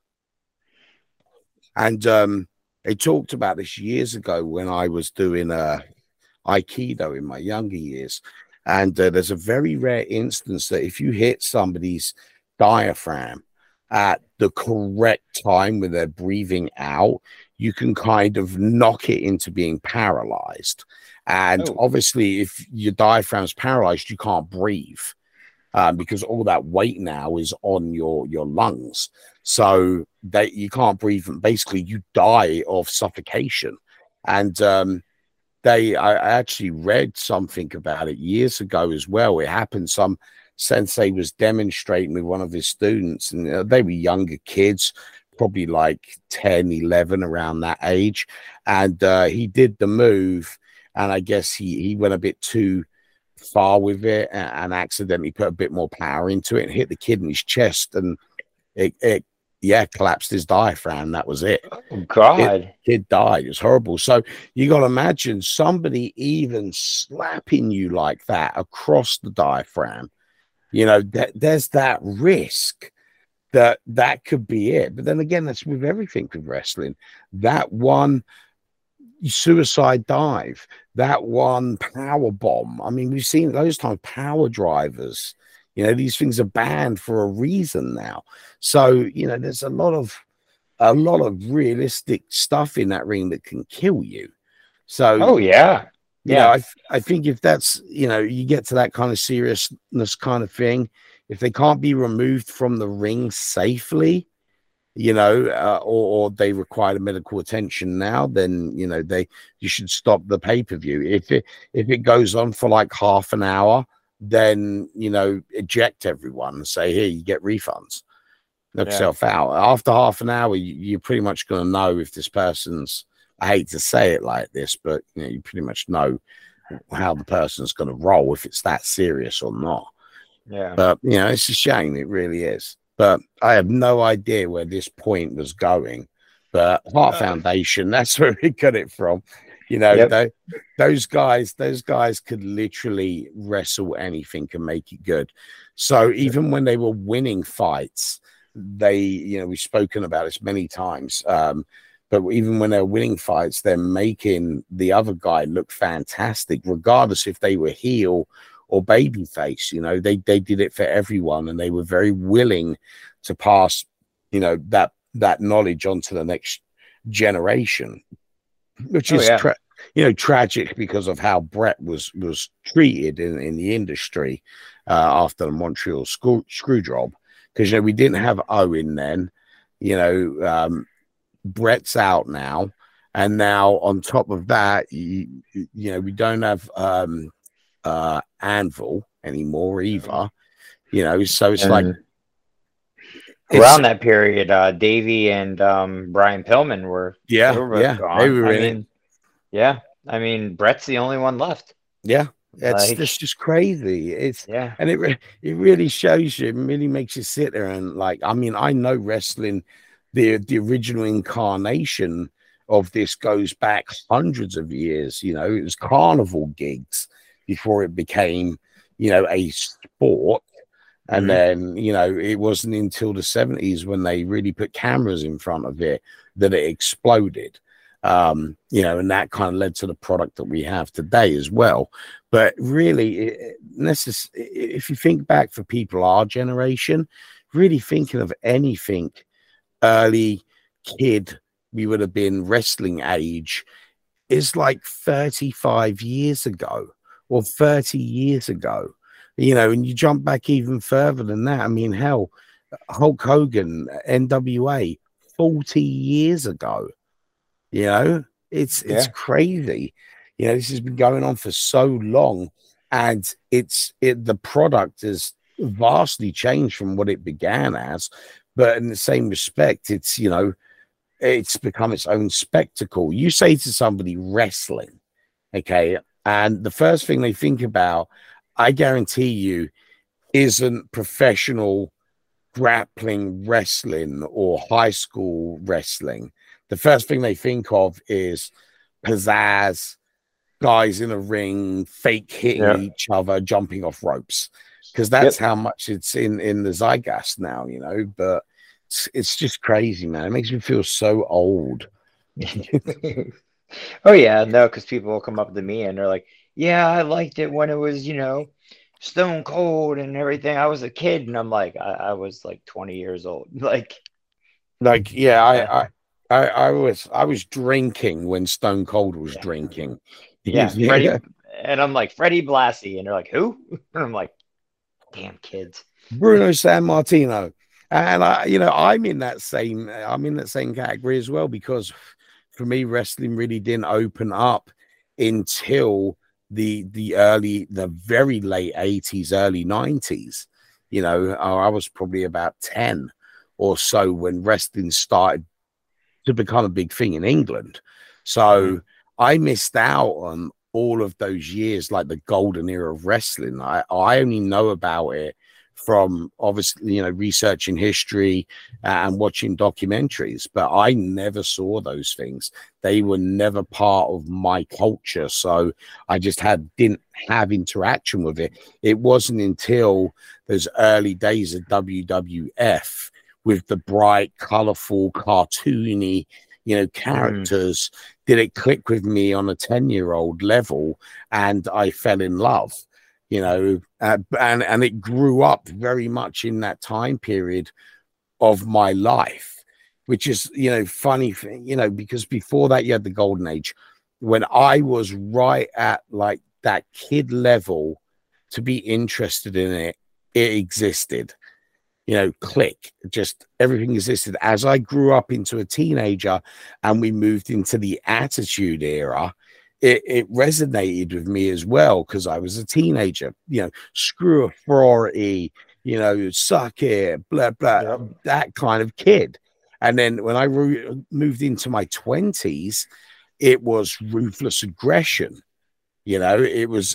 and they talked about this years ago when I was doing Aikido in my younger years. And there's a very rare instance that if you hit somebody's diaphragm at the correct time when they're breathing out, you can kind of knock it into being paralyzed. And obviously, if your diaphragm's paralyzed, you can't breathe because all that weight now is on your lungs. So you can't breathe, and basically you die of suffocation. And I actually read something about it years ago as well. It happened. Some sensei was demonstrating with one of his students, and they were younger kids, probably like 10, 11, around that age. And he did the move, and I guess he went a bit too far with it and accidentally put a bit more power into it and hit the kid in his chest, and it collapsed his diaphragm. That was it. Oh, God. Kid died. It was horrible. So you got to imagine somebody even slapping you like that across the diaphragm. There's that risk that could be it. But then again, that's with everything with wrestling. That one suicide dive, that one power bomb. I mean, we've seen those times, power drivers. These things are banned for a reason now. So, there's a lot of realistic stuff in that ring that can kill you. So, I think if that's, you get to that kind of seriousness kind of thing, if they can't be removed from the ring safely, or they require medical attention now, then, you should stop the pay-per-view. If it goes on for like half an hour, then eject everyone and say, here, you get refunds, knock yourself out. After half an hour, you're pretty much going to know if this person's, I hate to say it like this, but you pretty much know how the person's going to roll, if it's that serious or not. But it's a shame, it really is. But I have no idea where this point was going. But Heart Foundation, that's where we got it from. Those guys could literally wrestle anything and make it good. So even when they were winning fights, we've spoken about this many times. But even when they're winning fights, they're making the other guy look fantastic, regardless if they were heel or babyface. They did it for everyone, and they were very willing to pass, that knowledge on to the next generation, which is tragic because of how Brett was treated in the industry after the Montreal screw job. Because we didn't have Owen then, Brett's out now, and now on top of that, we don't have Anvil anymore either. So it's like around that period, Davey and Brian Pillman were gone. They were in it. I mean, Brett's the only one left. It's just crazy. And it really shows you, it really makes you sit there and like, I mean, I know wrestling, the original incarnation of this goes back hundreds of years. It was carnival gigs before it became, a sport. And then, it wasn't until the 70s when they really put cameras in front of it that it exploded. You know, and that kind of led to the product that we have today as well. But really, if you think back for people our generation, really thinking of anything early kid we would have been wrestling age is like 35 years ago or 30 years ago, you know, and you jump back even further than that. I mean, hell, Hulk Hogan, NWA, 40 years ago, you know, it's crazy. You know, this has been going on for so long, and the product has vastly changed from what it began as, but in the same respect, it's, you know, it's become its own spectacle. You say to somebody wrestling, okay, and the first thing they think about, I guarantee you, isn't professional grappling wrestling or high school wrestling. The first thing they think of is pizzazz, guys in a ring, fake hitting each other, jumping off ropes, because that's how much it's in the zeitgeist now, you know. But it's just crazy, man. It makes me feel so old. Oh yeah, no, because people will come up to me and they're like, "Yeah, I liked it when it was, you know, Stone Cold and everything. I was a kid," and I'm like, I was like 20 years old. Like, yeah, I was drinking when Stone Cold was drinking. Yeah, Freddie, and I'm like, Freddie Blassie, and they're like, who? And I'm like, damn kids. Bruno Sammartino. And I'm in that same category as well, because for me, wrestling really didn't open up until the very late 80s, early 90s. You know, I was probably about 10 or so when wrestling started to become a big thing in England. So I missed out on all of those years, like the golden era of wrestling. I only know about it from, obviously, you know, researching history and watching documentaries, but I never saw those things. They were never part of my culture, so I just didn't have interaction with it. It wasn't until those early days of WWF with the bright, colorful, cartoony, you know, characters did it click with me on a 10-year-old level, and I fell in love. You know, and it grew up very much in that time period of my life, which is, you know, funny, you know, because before that you had the golden age when I was right at like that kid level to be interested in it. It existed, you know, click, just everything existed. As I grew up into a teenager and we moved into the Attitude Era, it resonated with me as well, because I was a teenager, you know, screw authority, you know, suck it, blah, blah, that kind of kid. And then when I moved into my 20s, it was ruthless aggression. You know, it was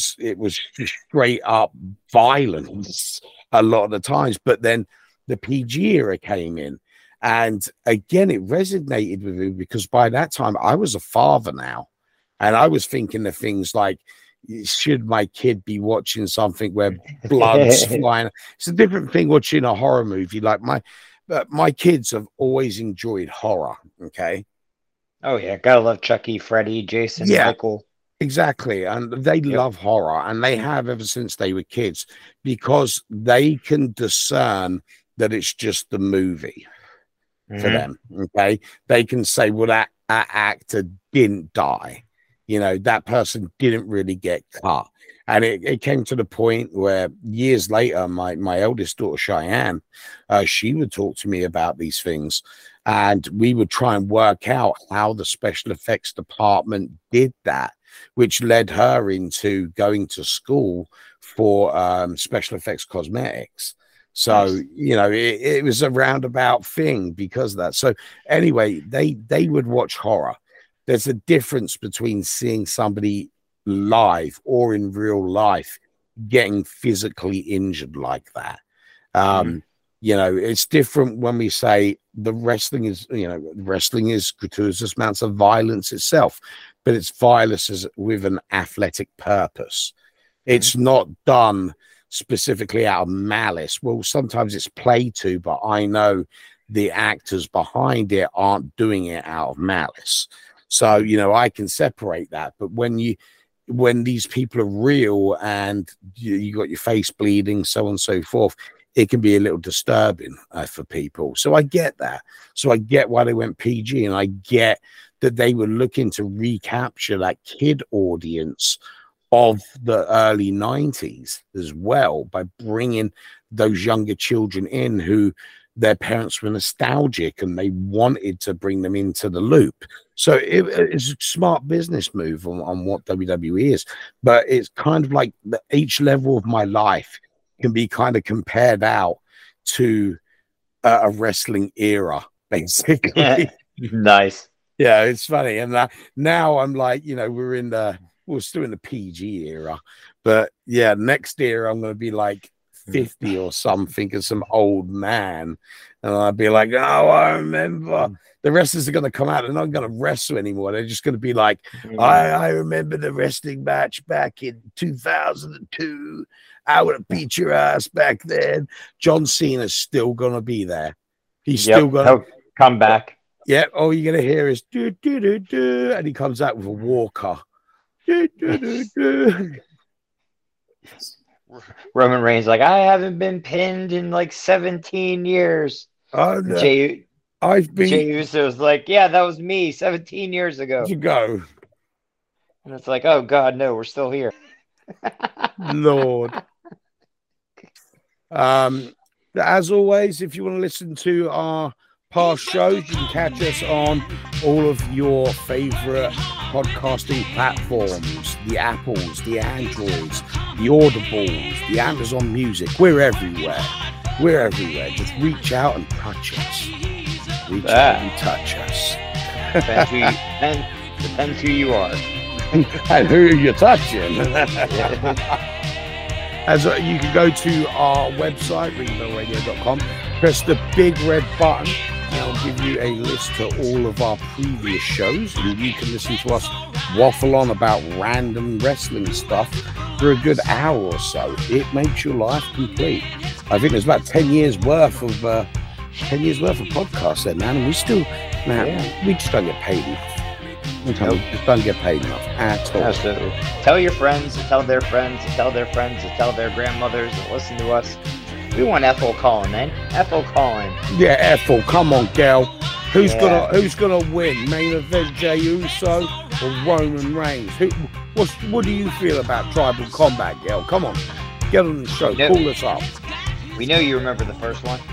just straight up violence a lot of the times. But then the PG era came in, and again, it resonated with me because by that time I was a father now. And I was thinking of things like, should my kid be watching something where blood's flying? It's a different thing watching a horror movie. Like my kids have always enjoyed horror. Okay. Oh yeah, gotta love Chucky, Freddy, Jason, Michael. Exactly. And they love horror, and they have ever since they were kids, because they can discern that it's just the movie for them. Okay. They can say, well, that actor didn't die. You know, that person didn't really get cut. And it came to the point where years later, my eldest daughter, Cheyenne, she would talk to me about these things, and we would try and work out how the special effects department did that, which led her into going to school for special effects cosmetics. So, you know, it was a roundabout thing because of that. So anyway, they would watch horror. There's a difference between seeing somebody live or in real life getting physically injured like that. You know, it's different when we say the wrestling is gratuitous amounts of violence itself, but it's violence with an athletic purpose. It's not done specifically out of malice. Well, sometimes it's played to, but I know the actors behind it aren't doing it out of malice. So, you know, I can separate that. But when these people are real and you got your face bleeding, so on and so forth, it can be a little disturbing for people. So I get that. So I get why they went PG, and I get that they were looking to recapture that kid audience of the early 90s as well, by bringing those younger children in who their parents were nostalgic and they wanted to bring them into the loop. So it's a smart business move on what WWE is. But it's kind of like each level of my life can be kind of compared out to a wrestling era, basically. Nice. Yeah, it's funny. And now I'm like, you know, we're still in the PG era, but yeah, next year I'm going to be like 50 or something, as some old man, and I'll be like, oh, I remember. The wrestlers are going to come out, they're not going to wrestle anymore. They're just going to be like, I remember the wrestling match back in 2002. I would have beat your ass back then. John Cena's still going to be there. He's still going to come back. Yeah, all you're going to hear is do, do, do, do, and he comes out with a walker. Do, do, do, do. Roman Reigns like, I haven't been pinned in like 17 years. Oh, no. Jey Uso's like, yeah, that was me 17 years ago. And it's like, oh God, no, we're still here. Lord. As always, if you want to listen to our past shows, you can catch us on all of your favorite podcasting platforms, the Apples, the Androids, the Audibles, the Amazon Music. We're everywhere. Just reach out and touch us. Reach out and touch us. Depends who you are. And who you're touching. As you can go to our website, ringbellradio.com, press the big red button, and I'll give you a list to all of our previous shows, and you can listen to us waffle on about random wrestling stuff for a good hour or so. It makes your life complete. I think there's about 10 years worth of podcasts there, man, and we just don't get paid enough. We just don't get paid enough at all. Absolutely. Tell your friends, tell their friends, tell their friends, tell their grandmothers to listen to us. We want Ethel calling, man. Ethel calling. Yeah, Ethel, come on, gal. Who's gonna win? Main event, Jey Uso or Roman Reigns? What do you feel about Tribal Combat, gal? Come on, get on the show. Call us up. We know you remember the first one.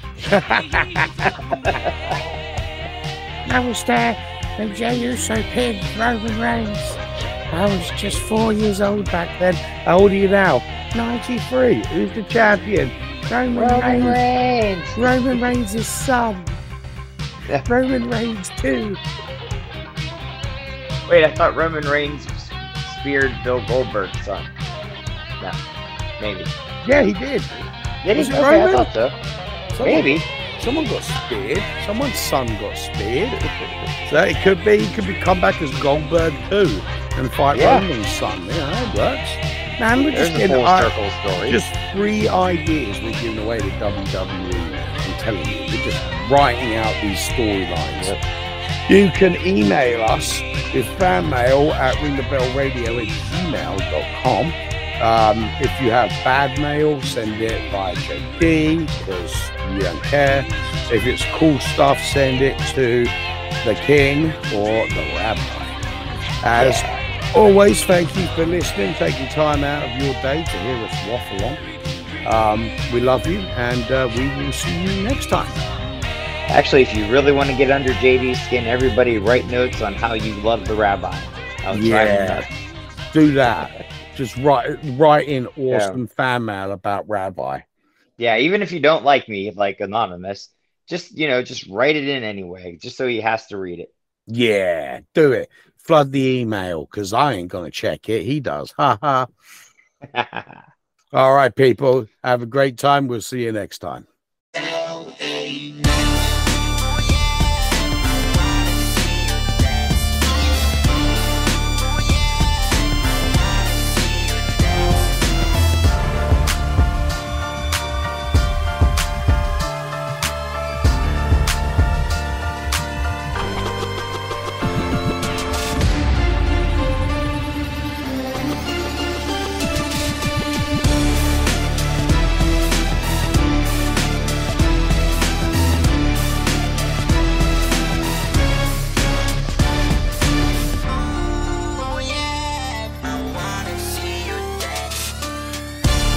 I was there when Jey Uso pinned Roman Reigns. I was just 4 years old back then. How old are you now? 93. Who's the champion? Roman Reigns. Roman Reigns' son. Roman Reigns 2. Wait, I thought Roman Reigns speared Bill Goldberg's son. No, maybe. Yeah, he did. Did he? Okay, Roman? I thought so. Maybe. Someone got speared. Someone's son got speared. So he could be come back as Goldberg too and fight Roman's son. Yeah, that works. Man, we're just getting circle story. Just 3 ideas we're giving away to WWE. I'm telling you, we're just writing out these storylines. Yep. You can email us with fan mail at ringthebellradio@gmail.com. If you have bad mail, send it via JD because we don't care. If it's cool stuff, send it to the King or the Rabbi. As always, thank you for listening, taking time out of your day to hear us waffle on. We love you, and we will see you next time. Actually, if you really want to get under JD's skin, everybody write notes on how you love the Rabbi. Do that. Just write in awesome fan mail about Rabbi. Yeah, even if you don't like me, like anonymous, just write it in anyway, just so he has to read it. Yeah, do it. Flood the email because I ain't gonna check it. He does. Ha ha. All right, people. Have a great time. We'll see you next time.